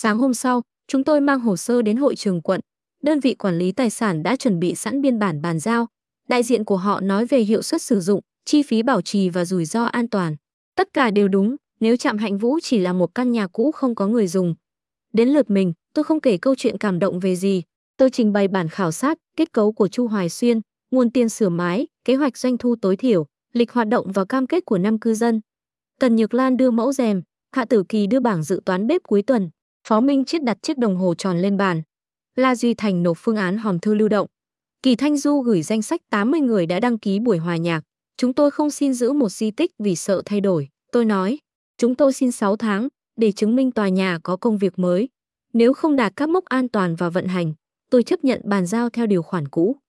Sáng hôm sau, chúng tôi mang hồ sơ đến hội trường quận. Đơn vị quản lý tài sản đã chuẩn bị sẵn biên bản bàn giao. Đại diện của họ nói về hiệu suất sử dụng, chi phí bảo trì và rủi ro an toàn. Tất cả đều đúng, nếu trạm Hạnh Vũ chỉ là một căn nhà cũ không có người dùng. Đến lượt mình, tôi không kể câu chuyện cảm động về gì. Tôi trình bày bản khảo sát, kết cấu của Chu Hoài Xuyên, nguồn tiền sửa mái, kế hoạch doanh thu tối thiểu, lịch hoạt động và cam kết của 5 cư dân. Tần Nhược Lan đưa mẫu rèm, Hạ Tử Kỳ đưa bảng dự toán bếp cuối tuần, Phó Minh Chiết đặt chiếc đồng hồ tròn lên bàn. La Duy Thành nộp phương án hòm thư lưu động. Kỳ Thanh Du gửi danh sách 80 người đã đăng ký buổi hòa nhạc. Chúng tôi không xin giữ một di tích vì sợ thay đổi. Tôi nói, chúng tôi xin 6 tháng để chứng minh tòa nhà có công việc mới. Nếu không đạt các mốc an toàn và vận hành, tôi chấp nhận bàn giao theo điều khoản cũ.